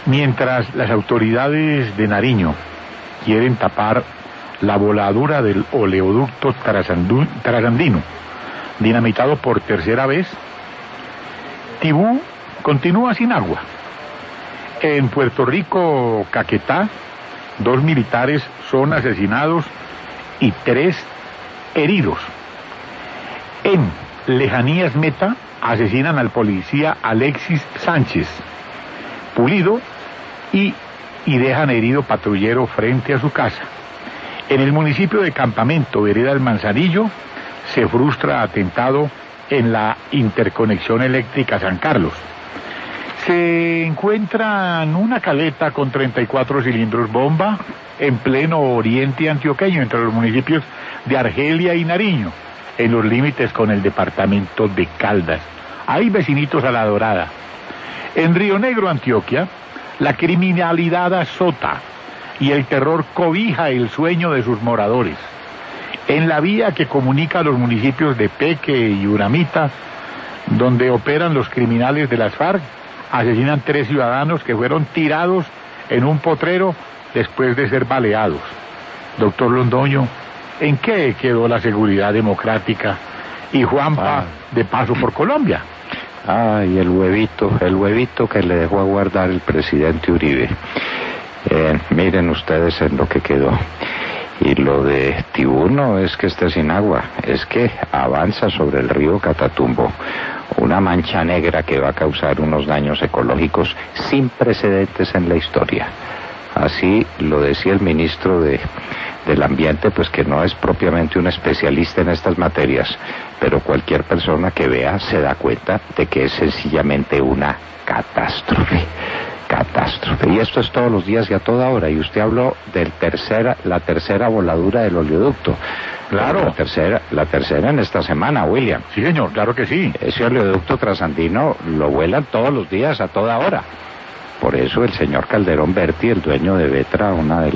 Mientras las autoridades de Nariño quieren tapar la voladura del oleoducto trasandino, dinamitado por tercera vez, Tibú continúa sin agua. En Puerto Rico, Caquetá, 2 militares son asesinados y 3 heridos. En Lejanías Meta asesinan al policía Alexis Sánchez Pulido y dejan herido patrullero frente a su casa. En el municipio de Campamento, vereda El Manzanillo, se frustra atentado en la interconexión eléctrica San Carlos. Se encuentran una caleta con 34 cilindros bomba en pleno oriente antioqueño, entre los municipios de Argelia y Nariño, en los límites con el departamento de Caldas. Hay vecinitos a La Dorada. En Río Negro, Antioquia, la criminalidad azota y el terror cobija el sueño de sus moradores. En la vía que comunica a los municipios de Peque y Uramita, donde operan los criminales de las FARC, asesinan 3 ciudadanos que fueron tirados en un potrero después de ser baleados. Doctor Londoño, ¿en qué quedó la seguridad democrática y Juanpa de paso por Colombia? Ay, el huevito que le dejó a guardar el presidente Uribe. Miren ustedes en lo que quedó. Y lo de Tibú no es que esté sin agua, es que avanza sobre el río Catatumbo una mancha negra que va a causar unos daños ecológicos sin precedentes en la historia. Así lo decía el ministro del Ambiente, pues que no es propiamente un especialista en estas materias, pero cualquier persona que vea se da cuenta de que es sencillamente una catástrofe. Y esto es todos los días y a toda hora. Y usted habló de la tercera voladura del oleoducto. Claro. La tercera en esta semana, William. Sí, señor, claro que sí. Ese oleoducto trasandino lo vuelan todos los días, a toda hora. Por eso el señor Calderón Berti, el dueño de Vetra,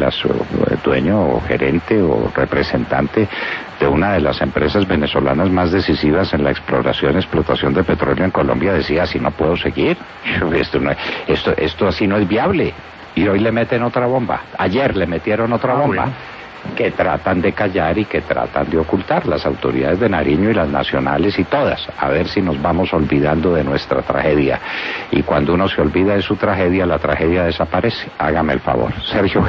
dueño o gerente o representante de una de las empresas venezolanas más decisivas en la exploración y explotación de petróleo en Colombia, decía: así no puedo seguir, esto así no es viable. Y hoy le meten otra bomba. Ayer le metieron otra bomba. Bueno, que tratan de callar y que tratan de ocultar las autoridades de Nariño y las nacionales y todas, a ver si nos vamos olvidando de nuestra tragedia. Y cuando uno se olvida de su tragedia, la tragedia desaparece. Hágame el favor. Sergio